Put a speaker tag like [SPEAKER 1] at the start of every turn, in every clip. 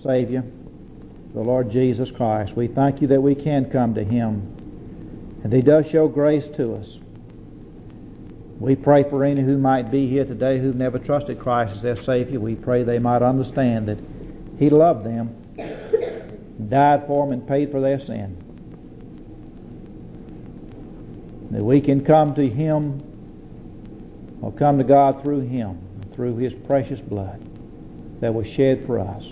[SPEAKER 1] Savior, the Lord Jesus Christ. We thank you that we can come to Him, and He does show grace to us. We pray for any who might be here today who've never trusted Christ as their Savior. We pray they might understand that He loved them, died for them, and paid for their sin. That we can come to Him or come to God through Him, through His precious blood that was shed for us.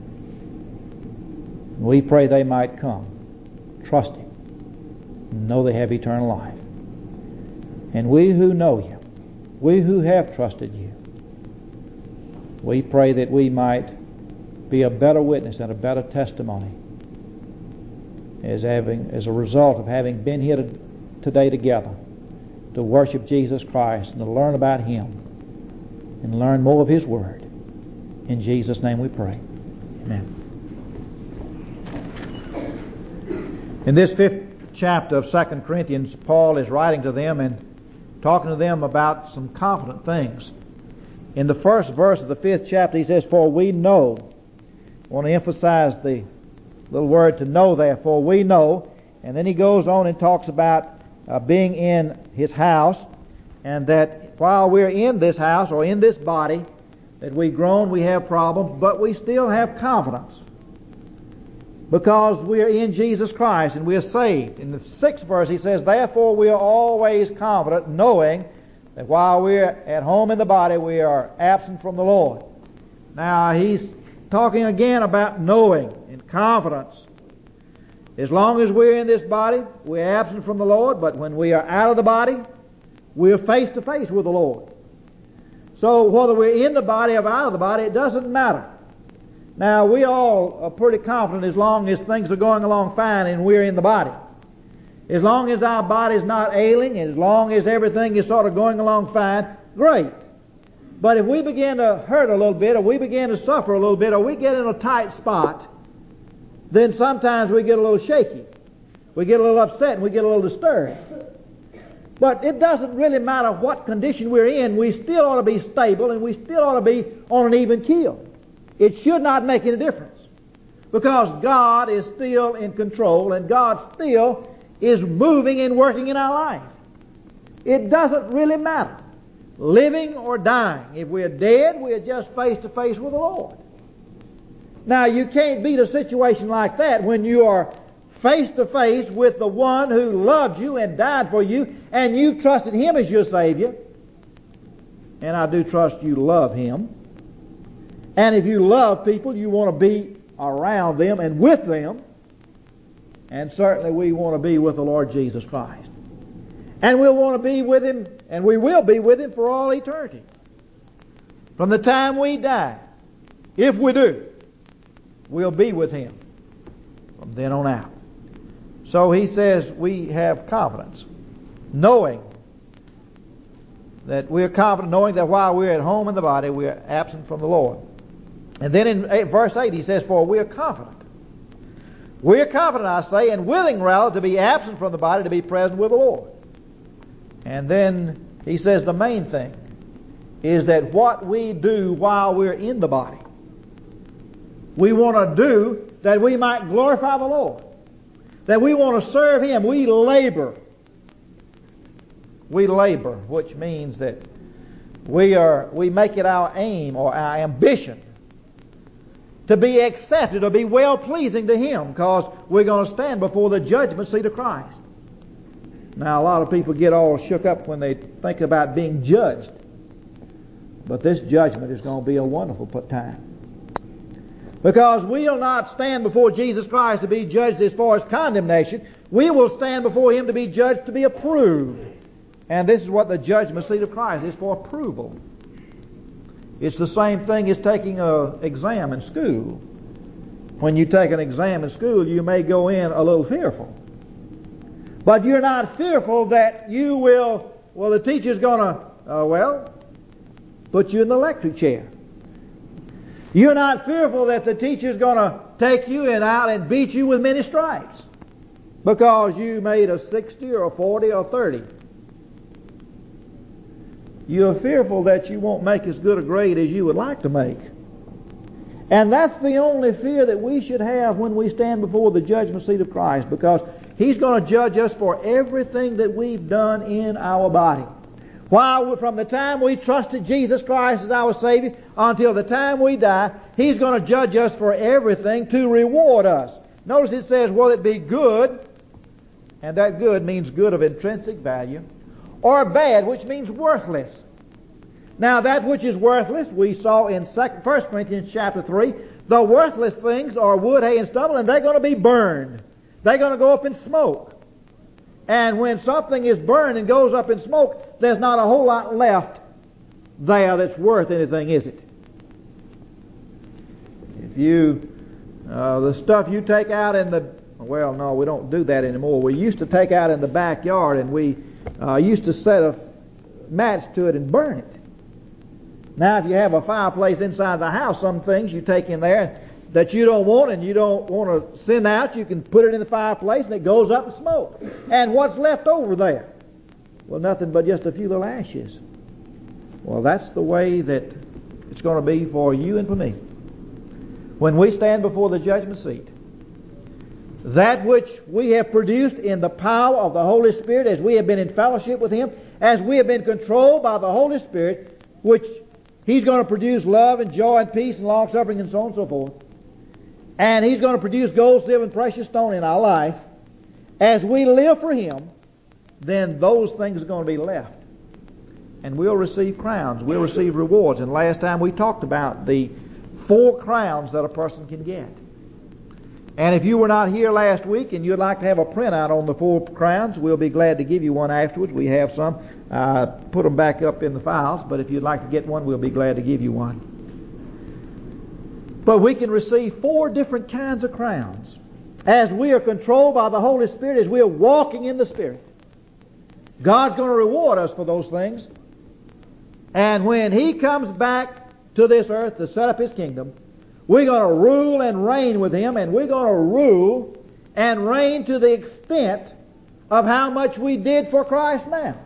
[SPEAKER 1] We pray they might come, trust Him, and know they have eternal life. And we who know You, we who have trusted You, we pray that we might be a better witness and a better testimony as a result of having been here today together to worship Jesus Christ and to learn about Him and learn more of His Word. In Jesus' name we pray. Amen. In this 5th chapter of 2 Corinthians, Paul is writing to them and talking to them about some confident things. In the first verse of the 5th chapter, he says, "For we know." I want to emphasize the little word to know there, "for we know." And then he goes on and talks about being in his house, and that while we're in this house or in this body, that we groan, we have problems, but we still have confidence because we're in Jesus Christ and we're saved. In the 6th verse he says, "Therefore we are always confident, knowing that while we're at home in the body, we are absent from the Lord." Now he's talking again about knowing and confidence. As long as we're in this body, we're absent from the Lord, but when we are out of the body, we're face to face with the Lord. So whether we're in the body or out of the body, it doesn't matter. Now, we all are pretty confident as long as things are going along fine and we're in the body. As long as our body's not ailing, as long as everything is sort of going along fine, great. But if we begin to hurt a little bit, or we begin to suffer a little bit, or we get in a tight spot, then sometimes we get a little shaky. We get a little upset and we get a little disturbed. But it doesn't really matter what condition we're in. We still ought to be stable and we still ought to be on an even keel. It should not make any difference, because God is still in control and God still is moving and working in our life. It doesn't really matter, living or dying. If we're dead, we're just face to face with the Lord. Now, you can't beat a situation like that when you are face to face with the one who loved you and died for you, and you've trusted Him as your Savior. And I do trust you love Him. And if you love people, you want to be around them and with them. And certainly we want to be with the Lord Jesus Christ. And we'll want to be with Him, and we will be with Him for all eternity. From the time we die, if we do, we'll be with Him from then on out. So he says we have confidence, knowing that we're confident, knowing that while we're at home in the body, we're absent from the Lord. And then in verse 8 he says, "For we are confident." We are confident, I say, and willing rather to be absent from the body, to be present with the Lord. And then he says the main thing is that what we do while we're in the body, we want to do that we might glorify the Lord, that we want to serve Him. We labor. We labor, which means that we make it our aim or our ambition to be accepted or be well-pleasing to Him, because we're going to stand before the judgment seat of Christ. Now, a lot of people get all shook up when they think about being judged. But this judgment is going to be a wonderful time. Because we'll not stand before Jesus Christ to be judged as far as condemnation. We will stand before Him to be judged to be approved. And this is what the judgment seat of Christ is for, approval. It's the same thing as taking an exam in school. When you take an exam in school, you may go in a little fearful. But you're not fearful that you will, the teacher's going to, put you in the electric chair. You're not fearful that the teacher's going to take you out and beat you with many stripes because you made a 60 or a 40 or 30. You're fearful that you won't make as good a grade as you would like to make. And that's the only fear that we should have when we stand before the judgment seat of Christ, because He's going to judge us for everything that we've done in our body. While from the time we trusted Jesus Christ as our Savior until the time we die, He's going to judge us for everything to reward us. Notice it says, will it be good, and that good means good of intrinsic value, or bad, which means worthless. Now that which is worthless, we saw in 1 Corinthians chapter 3, the worthless things are wood, hay, and stubble, and they're going to be burned. They're going to go up in smoke. And when something is burned and goes up in smoke, there's not a whole lot left there that's worth anything, is it? If you, the stuff you take out in the, well, no, we don't do that anymore. We used to take out in the backyard, and we used to set a match to it and burn it. Now, if you have a fireplace inside the house, some things you take in there that you don't want and you don't want to send out, you can put it in the fireplace and it goes up in smoke. And what's left over there? Well, nothing but just a few little ashes. Well, that's the way that it's going to be for you and for me. When we stand before the judgment seat, that which we have produced in the power of the Holy Spirit, as we have been in fellowship with Him, as we have been controlled by the Holy Spirit, which He's going to produce love and joy and peace and long-suffering and so on and so forth. And He's going to produce gold, silver, and precious stone in our life. As we live for Him, then those things are going to be left. And we'll receive crowns. We'll receive rewards. And last time we talked about the 4 crowns that a person can get. And if you were not here last week and you'd like to have a printout on the 4 crowns, we'll be glad to give you one afterwards. We have some. Put them back up in the files, but if you'd like to get one, we'll be glad to give you one. But we can receive 4 different kinds of crowns as we are controlled by the Holy Spirit, as we are walking in the Spirit. God's going to reward us for those things. And when He comes back to this earth to set up His kingdom, we're going to rule and reign with Him, and we're going to rule and reign to the extent of how much we did for Christ now.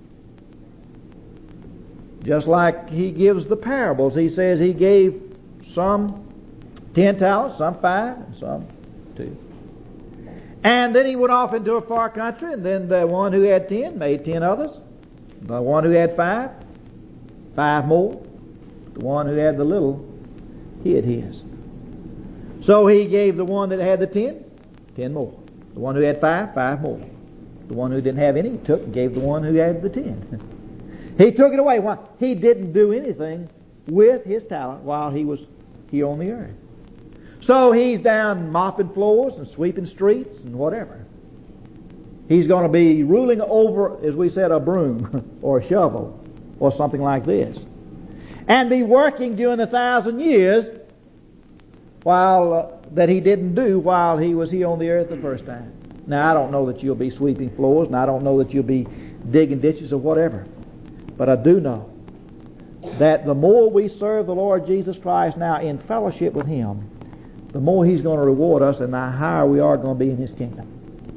[SPEAKER 1] Just like He gives the parables. He says He gave some 10 talents, some 5, and some 2. And then He went off into a far country, and then the one who had 10 made 10 others. The one who had 5 more. The one who had the little hid his. So He gave the one that had the 10 more. The one who had 5 more. The one who didn't have any, He took and gave the one who had the 10. He took it away. Why? He didn't do anything with His talent while He was here on the earth. So He's down mopping floors and sweeping streets and whatever. He's going to be ruling over, as we said, a broom or a shovel or something like this. And be working during 1,000 years while that He didn't do while He was here on the earth the first time. Now, I don't know that you'll be sweeping floors, and I don't know that you'll be digging ditches or whatever. But I do know that the more we serve the Lord Jesus Christ now in fellowship with Him, the more He's going to reward us and the higher we are going to be in His kingdom.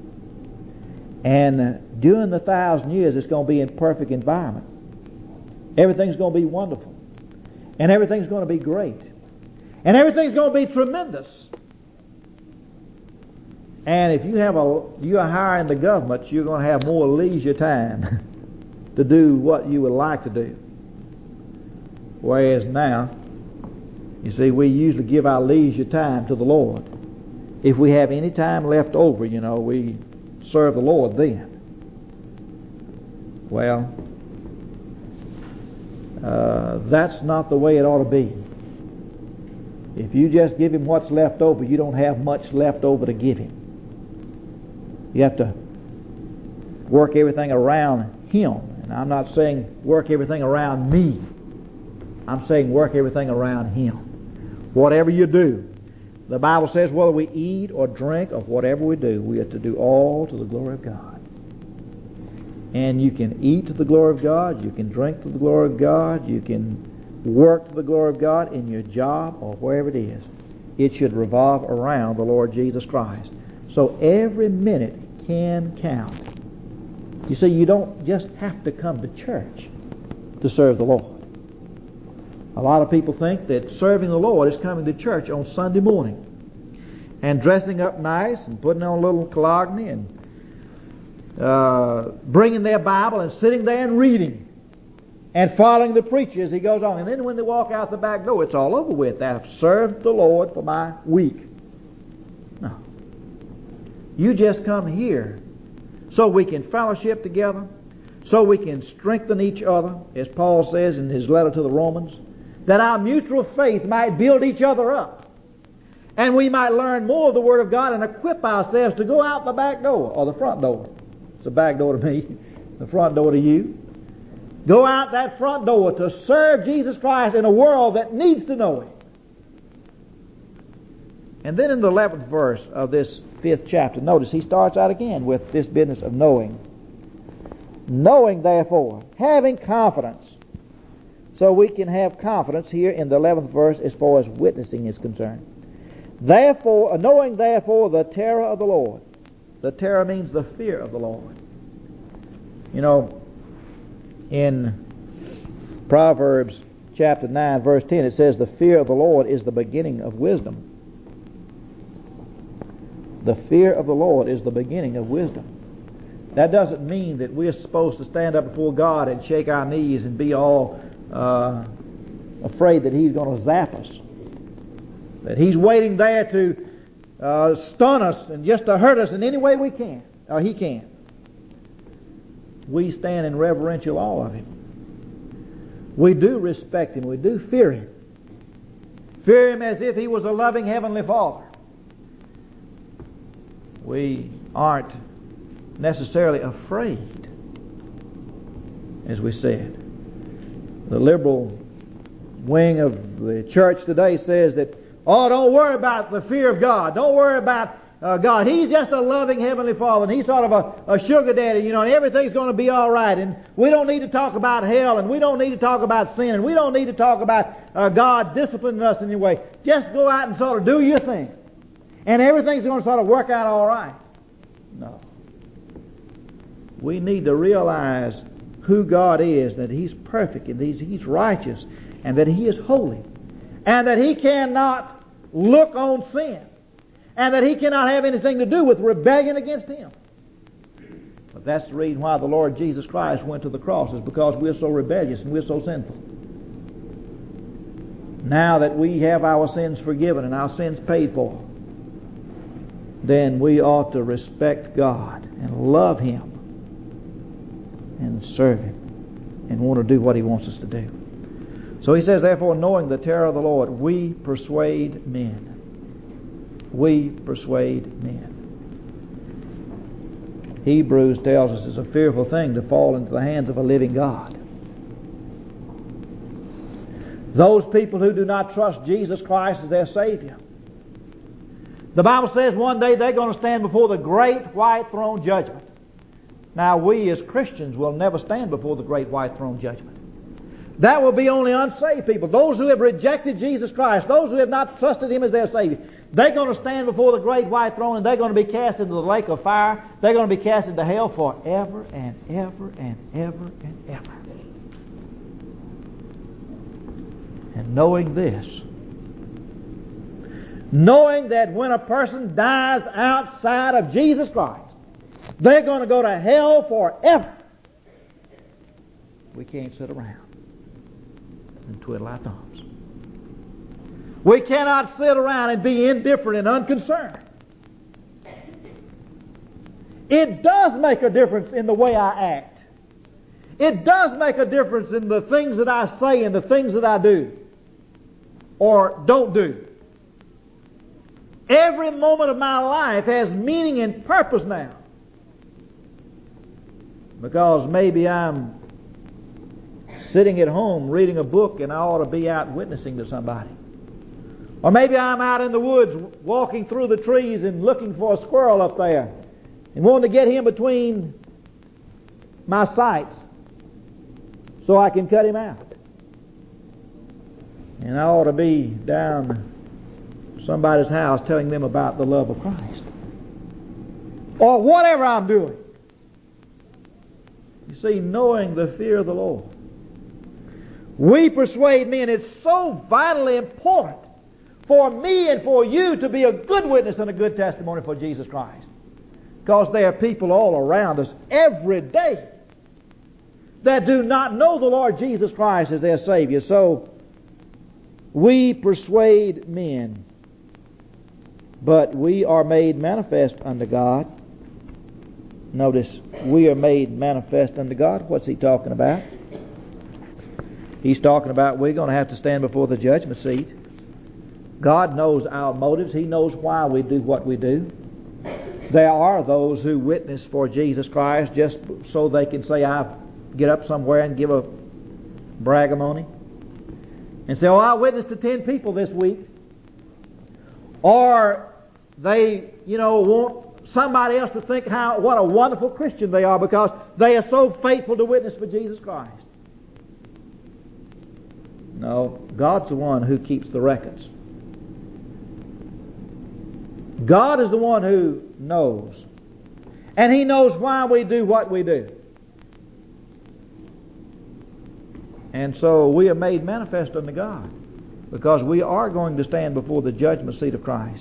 [SPEAKER 1] And during 1,000 years, it's going to be in perfect environment. Everything's going to be wonderful. And everything's going to be great. And everything's going to be tremendous. And if you are higher in the government, you're going to have more leisure time to do what you would like to do. Whereas now, you see, we usually give our leisure time to the Lord. If we have any time left over, we serve the Lord then. Well, that's not the way it ought to be. If you just give Him what's left over, you don't have much left over to give Him. You have to work everything around Him. And I'm not saying work everything around me. I'm saying work everything around Him. Whatever you do, the Bible says whether we eat or drink or whatever we do, we have to do all to the glory of God. And you can eat to the glory of God, you can drink to the glory of God, you can work to the glory of God in your job or wherever it is. It should revolve around the Lord Jesus Christ. So every minute can count. You see, you don't just have to come to church to serve the Lord. A lot of people think that serving the Lord is coming to church on Sunday morning and dressing up nice and putting on a little cologne and bringing their Bible and sitting there and reading and following the preacher as he goes on. And then when they walk out the back door, it's all over with. I've served the Lord for my week. No. You just come here so we can fellowship together, so we can strengthen each other, as Paul says in his letter to the Romans, that our mutual faith might build each other up, and we might learn more of the Word of God and equip ourselves to go out the back door, or the front door. It's the back door to me, the front door to you. Go out that front door to serve Jesus Christ in a world that needs to know Him. And then in the 11th verse of this 5th chapter, notice he starts out again with this business of knowing. Knowing, therefore, having confidence. So we can have confidence here in the 11th verse as far as witnessing is concerned. Therefore, knowing therefore the terror of the Lord. The terror means the fear of the Lord. You know, in Proverbs chapter 9 verse 10 it says, the fear of the Lord is the beginning of wisdom. The fear of the Lord is the beginning of wisdom. That doesn't mean that we're supposed to stand up before God and shake our knees and be all afraid that He's going to zap us. That He's waiting there to stun us and just to hurt us in any way we can, or He can. We stand in reverential awe of Him. We do respect Him. We do fear Him. Fear Him as if He was a loving Heavenly Father. We aren't necessarily afraid, as we said. The liberal wing of the church today says that, oh, don't worry about the fear of God. Don't worry about God. He's just a loving Heavenly Father, and He's sort of a sugar daddy, you know, and everything's going to be all right. And we don't need to talk about hell, and we don't need to talk about sin, and we don't need to talk about God disciplining us in any way. Just go out and sort of do your thing, and everything's going to sort of work out all right. No. We need to realize who God is, that He's perfect, and He's righteous, and that He is holy, and that He cannot look on sin, and that He cannot have anything to do with rebellion against Him. But that's the reason why the Lord Jesus Christ went to the cross, is because we're so rebellious and we're so sinful. Now that we have our sins forgiven and our sins paid for, then we ought to respect God and love Him and serve Him and want to do what He wants us to do. So he says, therefore, knowing the terror of the Lord, we persuade men. We persuade men. Hebrews tells us it's a fearful thing to fall into the hands of a living God. Those people who do not trust Jesus Christ as their Savior, the Bible says one day they're going to stand before the great white throne judgment. Now, we as Christians will never stand before the great white throne judgment. That will be only unsaved people. Those who have rejected Jesus Christ, those who have not trusted Him as their Savior, they're going to stand before the great white throne, and they're going to be cast into the lake of fire. They're going to be cast into hell forever and ever and ever and ever. And knowing this, knowing that when a person dies outside of Jesus Christ, they're going to go to hell forever, we can't sit around and twiddle our thumbs. We cannot sit around and be indifferent and unconcerned. It does make a difference in the way I act. It does make a difference in the things that I say and the things that I do or don't do. Every moment of my life has meaning and purpose now. Because maybe I'm sitting at home reading a book and I ought to be out witnessing to somebody. Or maybe I'm out in the woods walking through the trees and looking for a squirrel up there and wanting to get him between my sights so I can cut him out. And I ought to be down somebody's house telling them about the love of Christ. Or whatever I'm doing. You see, knowing the fear of the Lord. We persuade men. It's so vitally important for me and for you to be a good witness and a good testimony for Jesus Christ. Because there are people all around us every day that do not know the Lord Jesus Christ as their Savior. So, we persuade men, but we are made manifest unto God. Notice, we are made manifest unto God. What's he talking about? He's talking about we're going to have to stand before the judgment seat. God knows our motives. He knows why we do what we do. There are those who witness for Jesus Christ just so they can say, I get up somewhere and give a bragamony and say, oh, I witnessed to 10 people this week. Or they, want somebody else to think what a wonderful Christian they are because they are so faithful to witness for Jesus Christ. No, God's the one who keeps the records. God is the one who knows. And He knows why we do what we do. And so we are made manifest unto God because we are going to stand before the judgment seat of Christ.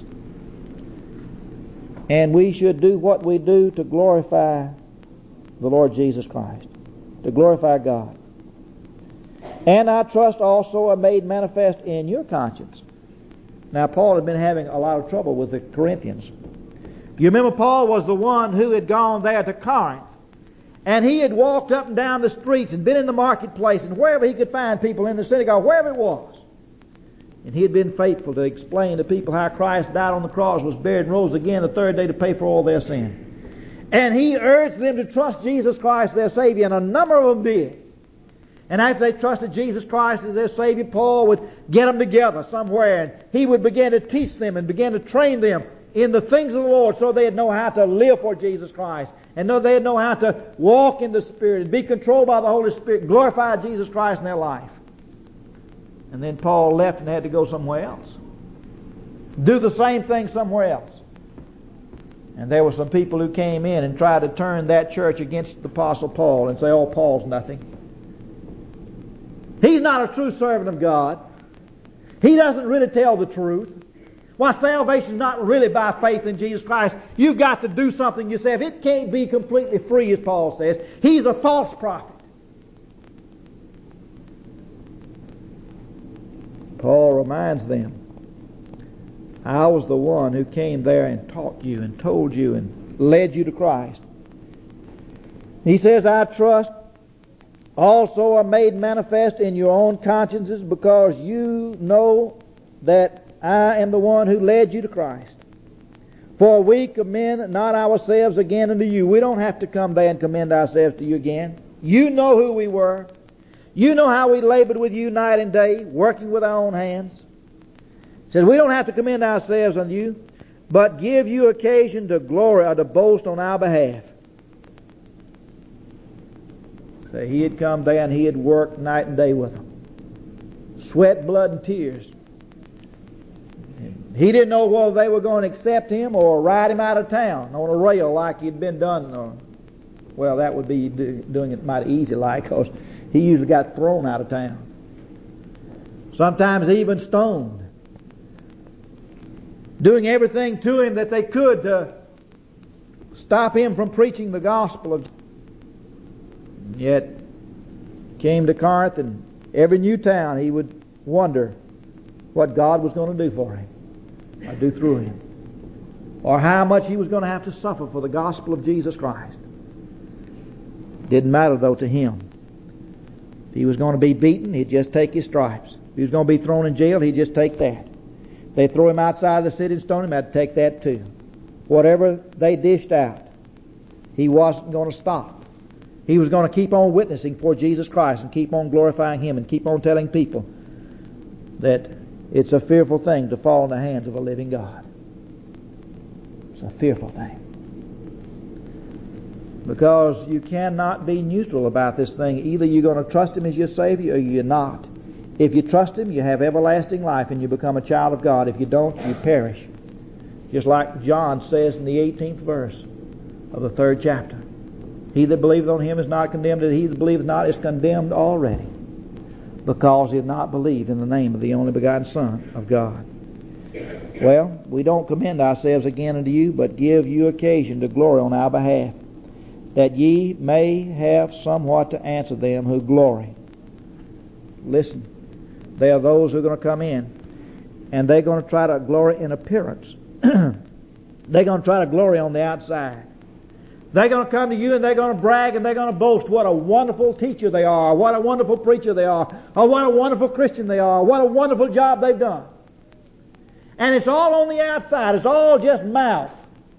[SPEAKER 1] And we should do what we do to glorify the Lord Jesus Christ, to glorify God. And I trust also are made manifest in your conscience. Now, Paul had been having a lot of trouble with the Corinthians. You remember Paul was the one who had gone there to Corinth. And he had walked up and down the streets and been in the marketplace and wherever he could find people in the synagogue, wherever it was. And he had been faithful to explain to people how Christ died on the cross, was buried, and rose again the third day to pay for all their sin. And he urged them to trust Jesus Christ their Savior, and a number of them did. And after they trusted Jesus Christ as their Savior, Paul would get them together somewhere, and he would begin to teach them and begin to train them in the things of the Lord so they'd know how to live for Jesus Christ, and they'd know how to walk in the Spirit and be controlled by the Holy Spirit, glorify Jesus Christ in their life. And then Paul left and had to go somewhere else. Do the same thing somewhere else. And there were some people who came in and tried to turn that church against the Apostle Paul and say, oh, Paul's nothing. He's not a true servant of God. He doesn't really tell the truth. Why, salvation is not really by faith in Jesus Christ. You've got to do something yourself. It can't be completely free, as Paul says. He's a false prophet. Paul reminds them, I was the one who came there and taught you and told you and led you to Christ. He says, I trust also are made manifest in your own consciences because you know that I am the one who led you to Christ. For we commend not ourselves again unto you. We don't have to come there and commend ourselves to you again. You know who we were. You know how we labored with you night and day, working with our own hands. It says we don't have to commend ourselves unto you, but give you occasion to glory or to boast on our behalf. So he had come there and he had worked night and day with them. Sweat, blood, and tears. He didn't know whether they were going to accept him or ride him out of town on a rail like he'd been done. Well, that would be doing it mighty easy like, because he usually got thrown out of town. Sometimes even stoned. Doing everything to him that they could to stop him from preaching the gospel of Jesus. Yet came to Corinth, and every new town he would wonder what God was going to do for him, or do through him, or how much he was going to have to suffer for the gospel of Jesus Christ. Didn't matter though to him. If he was going to be beaten, he'd just take his stripes. If he was going to be thrown in jail, he'd just take that. If they throw him outside the city and stone him, I'd take that too. Whatever they dished out, he wasn't going to stop. He was going to keep on witnessing for Jesus Christ and keep on glorifying Him and keep on telling people that it's a fearful thing to fall in the hands of a living God. It's a fearful thing. Because you cannot be neutral about this thing. Either you're going to trust Him as your Savior or you're not. If you trust Him, you have everlasting life and you become a child of God. If you don't, you perish. Just like John says in the 18th verse of the 3rd chapter. He that believeth on Him is not condemned, and he that believeth not is condemned already. because he had not believed in the name of the only begotten Son of God. Well, we don't commend ourselves again unto you, but give you occasion to glory on our behalf, that ye may have somewhat to answer them who glory. Listen, there are those who are going to come in, and they're going to try to glory in appearance. They're going to try to glory on the outside. They're going to come to you and they're going to brag and they're going to boast what a wonderful teacher they are, what a wonderful preacher they are, or what a wonderful Christian they are, what a wonderful job they've done. And it's all on the outside. It's all just mouth.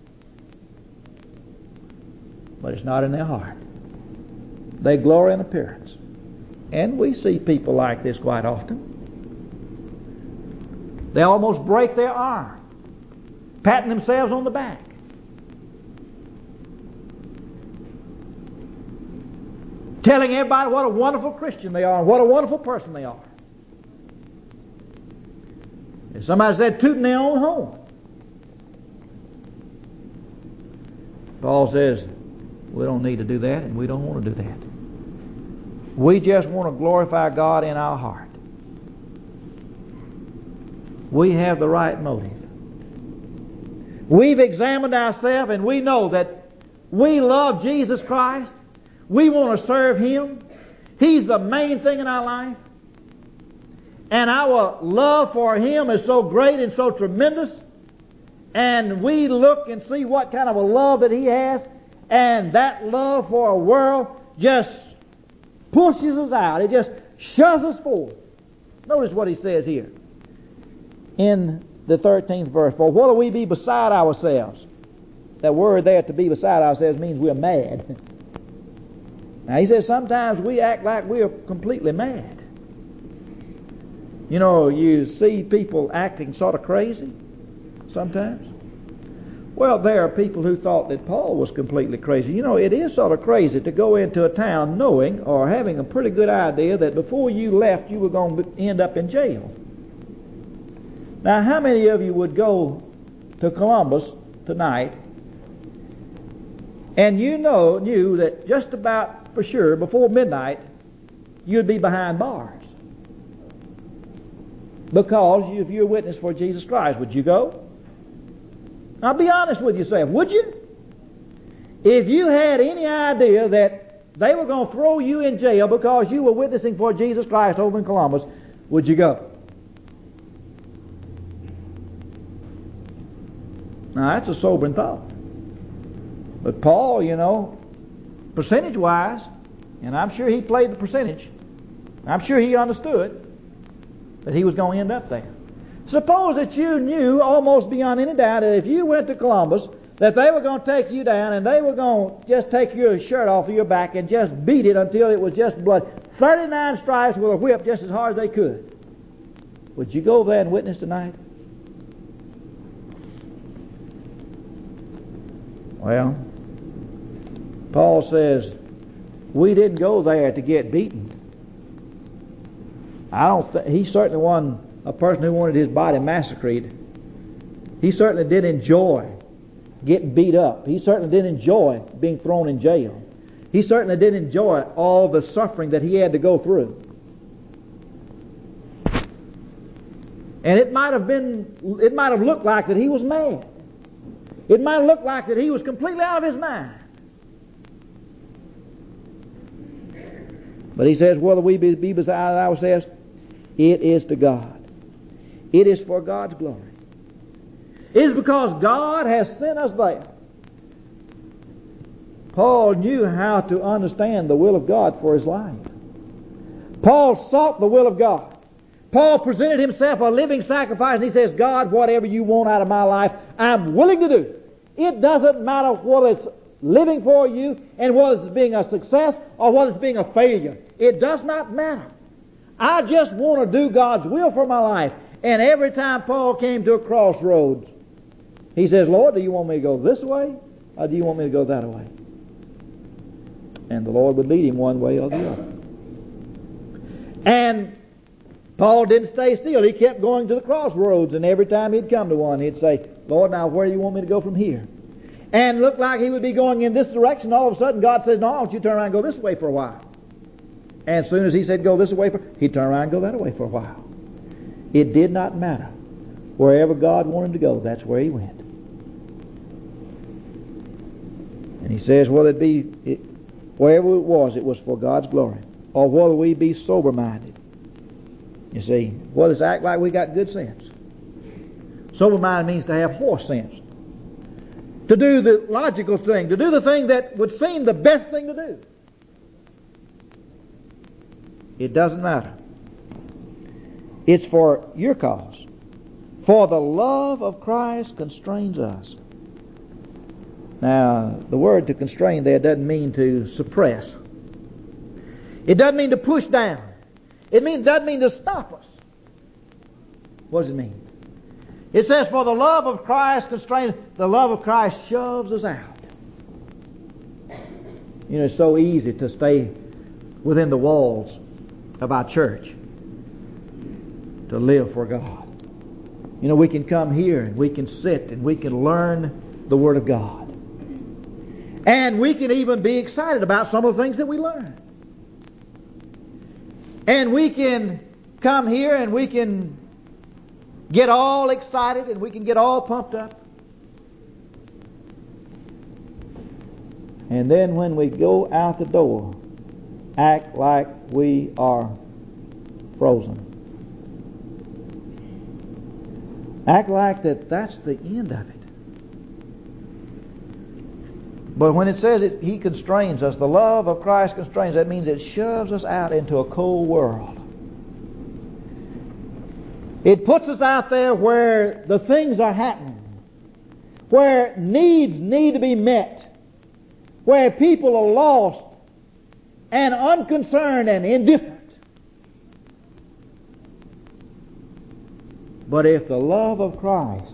[SPEAKER 1] But it's not in their heart. They glory in appearance. And we see people like this quite often. They almost break their arm, patting themselves on the back. Telling everybody what a wonderful Christian they are and what a wonderful person they are. If somebody said tooting their own home. Paul says, we don't need to do that and we don't want to do that. We just want to glorify God in our heart. We have the right motive. We've examined ourselves and we know that we love Jesus Christ. We want to serve Him. He's the main thing in our life. And our love for Him is so great and so tremendous. And we look and see what kind of a love that He has. And that love for a world just pushes us out. It just shoves us forward. Notice what he says here in the 13th verse. For whether we be beside ourselves. That word there, to be beside ourselves, means we're mad. Now he says sometimes we act like we're completely mad. You know, you see people acting sort of crazy sometimes. Well, there are people who thought that Paul was completely crazy. You know, it is sort of crazy to go into a town knowing or having a pretty good idea that before you left you were going to end up in jail. Now, how many of you would go to Columbus tonight and you knew that just about for sure before midnight you'd be behind bars? Because if you're a witness for Jesus Christ, would you go? Now be honest with yourself, would you? If you had any idea that they were going to throw you in jail because you were witnessing for Jesus Christ over in Columbus, would you go? Now that's a sobering thought. But Paul, you know, percentage-wise, and I'm sure he played the percentage, I'm sure he understood that he was going to end up there. Suppose that you knew almost beyond any doubt that if you went to Columbus that they were going to take you down and they were going to just take your shirt off of your back and just beat it until it was just blood. 39 stripes with a whip just as hard as they could. Would you go there and witness tonight? Well, Paul says we didn't go there to get beaten. He certainly wasn't a person who wanted his body massacred. He certainly did enjoy getting beat up. He certainly did enjoy being thrown in jail. He certainly did enjoy all the suffering that he had to go through. And it might have looked like that he was mad. It might have looked like that he was completely out of his mind. But he says, whether we be beside ourselves, it is to God. It is for God's glory. It is because God has sent us there. Paul knew how to understand the will of God for his life. Paul sought the will of God. Paul presented himself a living sacrifice, and he says, God, whatever you want out of my life, I'm willing to do. It doesn't matter whether it's living for you and whether it's being a success or whether it's being a failure. It does not matter. I just want to do God's will for my life. And every time Paul came to a crossroads, he says, Lord, do you want me to go this way or do you want me to go that way? And the Lord would lead him one way or the other. And Paul didn't stay still. He kept going to the crossroads, and every time he'd come to one, he'd say, Lord, now where do you want me to go from here? And it looked like he would be going in this direction. All of a sudden, God says, no, I want you to turn around and go this way for a while. And as soon as he said go this way, he'd turn around and go that way for a while. It did not matter. Wherever God wanted him to go, that's where he went. And he says, whether it be, wherever it was for God's glory. Or whether we be sober-minded. You see, whether it's act like we got good sense. Sober-minded means to have horse sense. To do the logical thing. To do the thing that would seem the best thing to do. It doesn't matter. It's for your cause. For the love of Christ constrains us. Now, the word to constrain there doesn't mean to suppress. It doesn't mean to push down. It doesn't mean to stop us. What does it mean? It says, for the love of Christ constrains. The love of Christ shoves us out. You know, it's so easy to stay within the walls of our church to live for God. You know, we can come here and we can sit and we can learn the Word of God. And we can even be excited about some of the things that we learn. And we can come here and we can get all excited and we can get all pumped up. And then when we go out the door, act like we are frozen. Act like that's the end of it. But when it says He constrains us, the love of Christ constrains, that means it shoves us out into a cold world. It puts us out there where the things are happening, where needs need to be met, where people are lost and unconcerned and indifferent. But if the love of Christ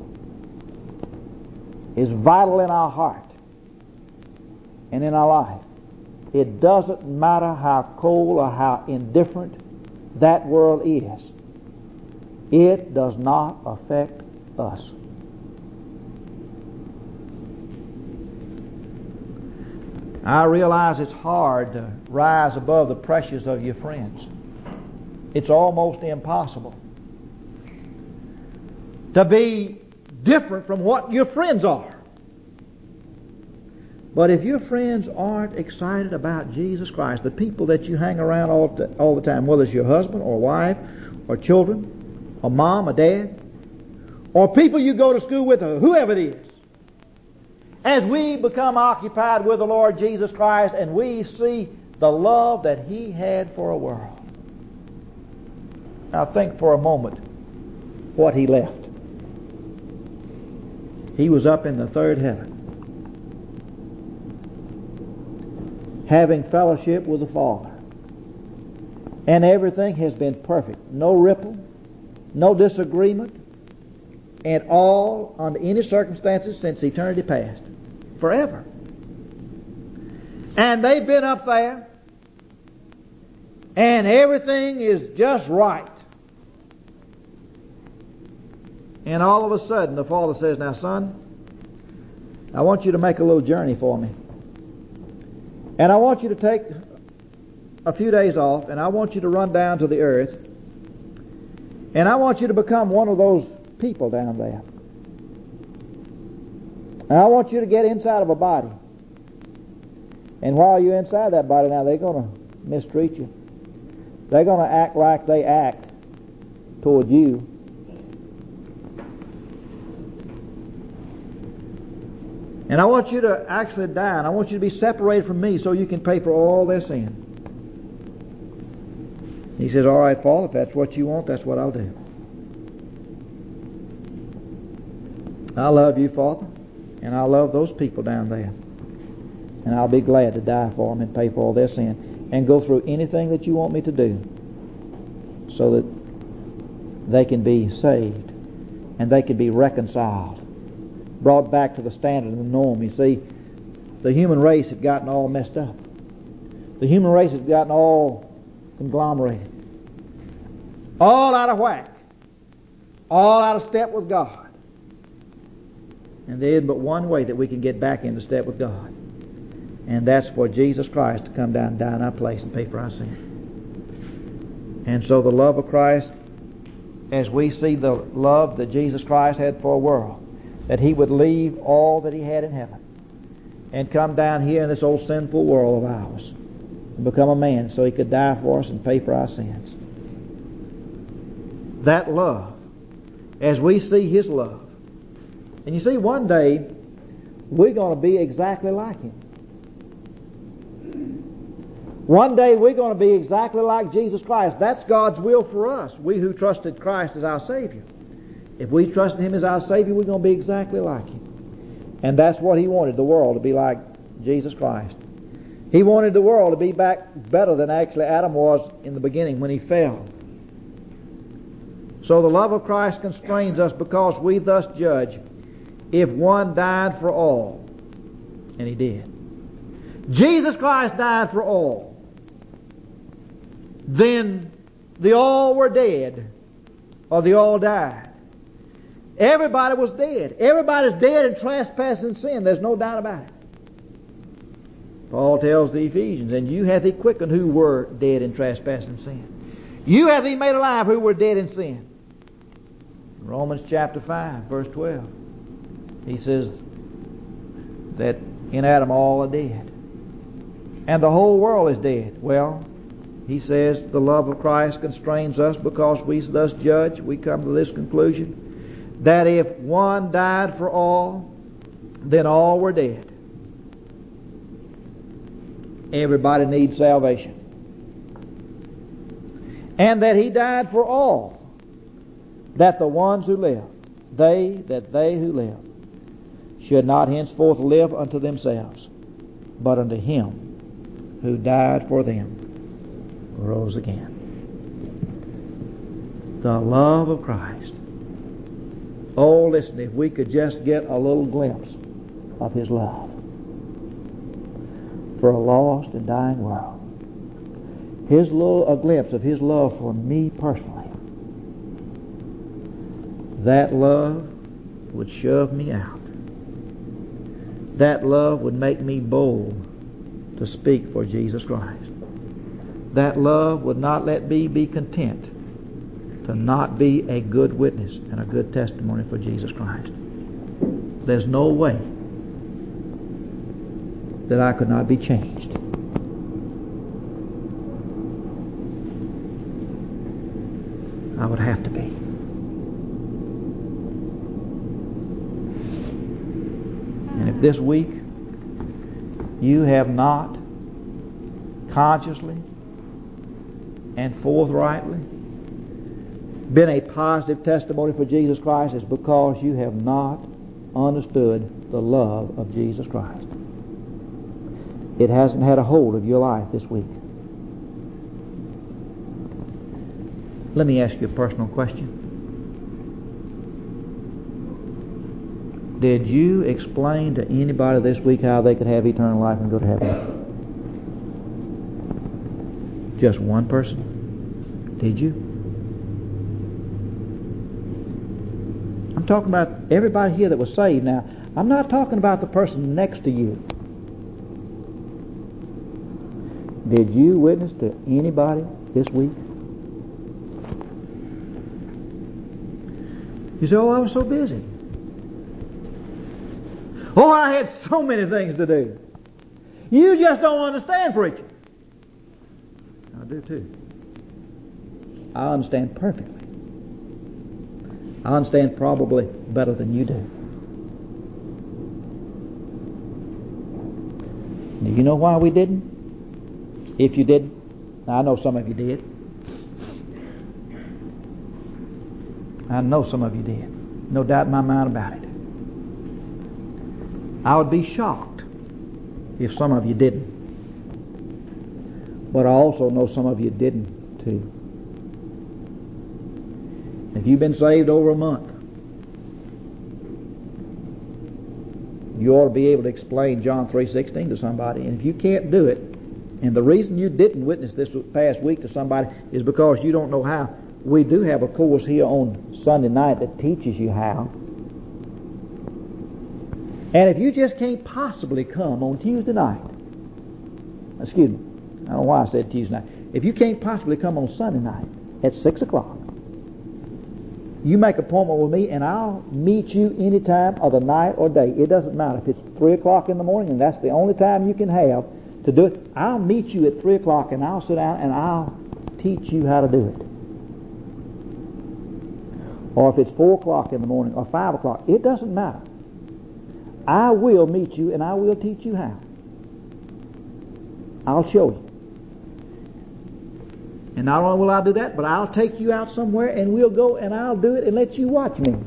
[SPEAKER 1] is vital in our heart and in our life, it doesn't matter how cold or how indifferent that world is. It does not affect us. I realize it's hard to rise above the pressures of your friends. It's almost impossible to be different from what your friends are. But if your friends aren't excited about Jesus Christ, the people that you hang around all the time, whether it's your husband or wife or children or mom or dad or people you go to school with or whoever it is, as we become occupied with the Lord Jesus Christ and we see the love that He had for a world. Now think for a moment what He left. He was up in the third heaven, having fellowship with the Father. And everything has been perfect. No ripple, no disagreement, and all under any circumstances since eternity past. Forever. And they've been up there, and everything is just right. And all of a sudden the Father says, now son, I want you to make a little journey for me. And I want you to take a few days off, and I want you to run down to the earth, and I want you to become one of those people down there. And I want you to get inside of a body. And while you're inside that body, now they're going to mistreat you. They're going to act like they act toward you. And I want you to actually die, and I want you to be separated from me so you can pay for all their sin. He says, all right, Father, if that's what you want, that's what I'll do. I love you, Father, and I love those people down there. And I'll be glad to die for them and pay for all their sin and go through anything that you want me to do so that they can be saved and they can be reconciled, brought back to the standard and the norm. You see, the human race had gotten all messed up. The human race had gotten all conglomerated, all out of whack, all out of step with God. And there is but one way that we can get back into step with God, and that's for Jesus Christ to come down and die in our place and pay for our sin. And so the love of Christ, as we see the love that Jesus Christ had for a world, that He would leave all that He had in heaven and come down here in this old sinful world of ours and become a man so He could die for us and pay for our sins. That love, as we see His love. And you see, one day we're going to be exactly like Him. One day we're going to be exactly like Jesus Christ. That's God's will for us, we who trusted Christ as our Savior. If we trusted Him as our Savior, we're going to be exactly like Him. And that's what He wanted the world to be like Jesus Christ. He wanted the world to be back better than actually Adam was in the beginning when he fell. So the love of Christ constrains us because we thus judge, if one died for all, and He did. Jesus Christ died for all. Then the all were dead, or the all died. Everybody was dead. Everybody's dead in trespass and sin. There's no doubt about it. Paul tells the Ephesians, and you hath He quickened who were dead in trespass and sin. You hath He made alive who were dead in sin. Romans chapter 5, verse 12. He says that in Adam all are dead. And the whole world is dead. Well, he says the love of Christ constrains us because we thus judge. We come to this conclusion, that if one died for all, then all were dead. Everybody needs salvation. And that He died for all, that the ones who live, they who live, should not henceforth live unto themselves, but unto Him who died for them, rose again. The love of Christ. Oh, listen, if we could just get a little glimpse of His love for a lost and dying world. A glimpse of His love for me personally. That love would shove me out. That love would make me bold to speak for Jesus Christ. That love would not let me be content to not be a good witness and a good testimony for Jesus Christ. There's no way that I could not be changed. I would have to be. And if this week you have not consciously and forthrightly been a positive testimony for Jesus Christ, it's because you have not understood the love of Jesus Christ. It hasn't had a hold of your life this week. Let me ask you a personal question. Did you explain to anybody this week how they could have eternal life and go to heaven? Just one person? Did you? I'm talking about everybody here that was saved now. I'm not talking about the person next to you. Did you witness to anybody this week? You say, oh, I was so busy. Oh, I had so many things to do. You just don't understand preaching. I do too. I understand perfectly. I understand probably better than you do. Do you know why we didn't? If you didn't, now I know some of you did. I know some of you did. No doubt in my mind about it. I would be shocked if some of you didn't. But I also know some of you didn't too. If you've been saved over a month, you ought to be able to explain John 3:16 to somebody. And if you can't do it, and the reason you didn't witness this past week to somebody is because you don't know how. We do have a course here on Sunday night that teaches you how. And if you just can't possibly come on Tuesday night, excuse me, I don't know why I said Tuesday night. If you can't possibly come on Sunday night at 6 o'clock, you make an appointment with me and I'll meet you any time of the night or day. It doesn't matter. If it's 3 o'clock in the morning and that's the only time you can have to do it, I'll meet you at 3 o'clock and I'll sit down and I'll teach you how to do it. Or if it's 4 o'clock in the morning or 5 o'clock, it doesn't matter. I will meet you and I will teach you how. I'll show you. And not only will I do that, but I'll take you out somewhere and we'll go and I'll do it and let you watch me.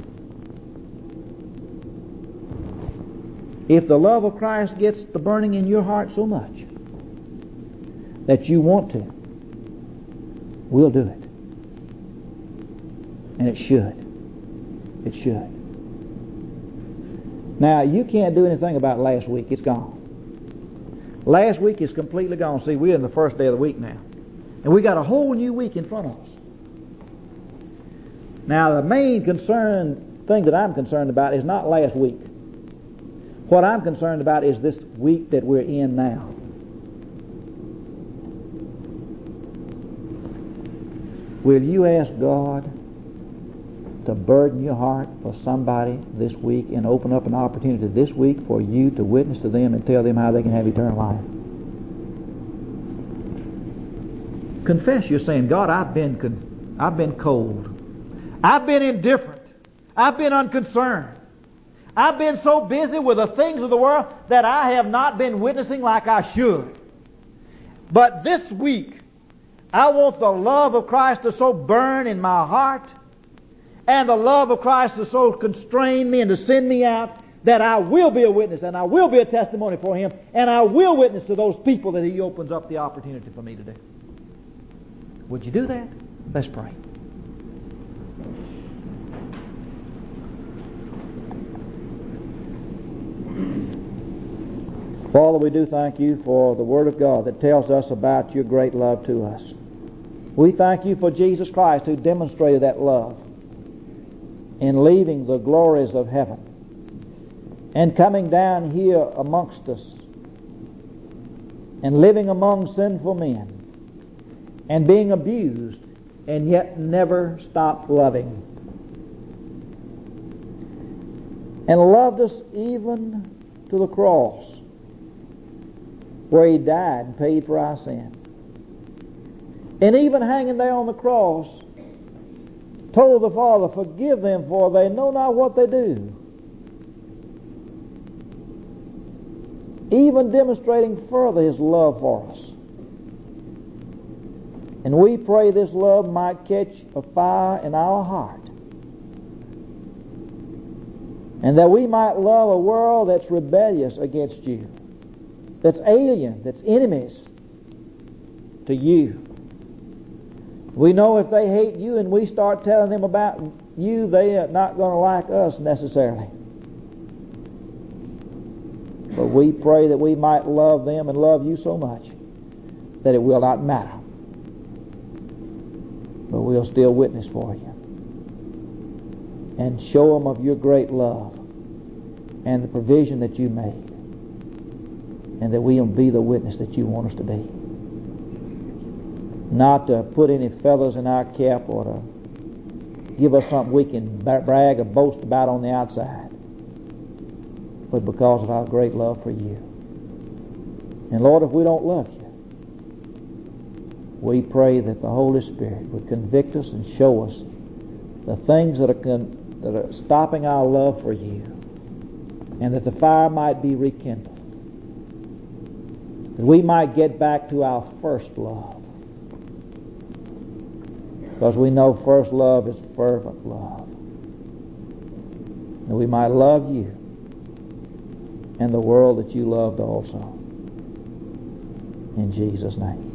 [SPEAKER 1] If the love of Christ gets the burning in your heart so much that you want to, we'll do it. And it should. It should. Now, you can't do anything about last week. It's gone. Last week is completely gone. See, we're in the first day of the week now. And we got a whole new week in front of us. Now, the main thing that I'm concerned about is not last week. What I'm concerned about is this week that we're in now. Will you ask God to burden your heart for somebody this week and open up an opportunity this week for you to witness to them and tell them how they can have eternal life? Confess your sin. God, I've been cold. I've been indifferent. I've been unconcerned. I've been so busy with the things of the world that I have not been witnessing like I should. But this week, I want the love of Christ to so burn in my heart and the love of Christ to so constrain me and to send me out that I will be a witness and I will be a testimony for Him and I will witness to those people that He opens up the opportunity for me to do. Would you do that? Let's pray. Father, we do thank you for the Word of God that tells us about your great love to us. We thank you for Jesus Christ who demonstrated that love in leaving the glories of heaven and coming down here amongst us and living among sinful men and being abused and yet never stopped loving. And loved us even to the cross where He died and paid for our sin. And even hanging there on the cross told the Father, forgive them for they know not what they do. Even demonstrating further His love for us. And we pray this love might catch a fire in our heart. And that we might love a world that's rebellious against you. That's alien, that's enemies to you. We know if they hate you and we start telling them about you, they are not going to like us necessarily. But we pray that we might love them and love you so much that it will not matter. But we'll still witness for you and show them of your great love and the provision that you made, and that we'll be the witness that you want us to be. Not to put any feathers in our cap or to give us something we can brag or boast about on the outside, but because of our great love for you. And Lord, if we don't love you, we pray that the Holy Spirit would convict us and show us the things that are stopping our love for you, and that the fire might be rekindled, that we might get back to our first love, because we know first love is fervent love, that we might love you and the world that you loved also. In Jesus' name.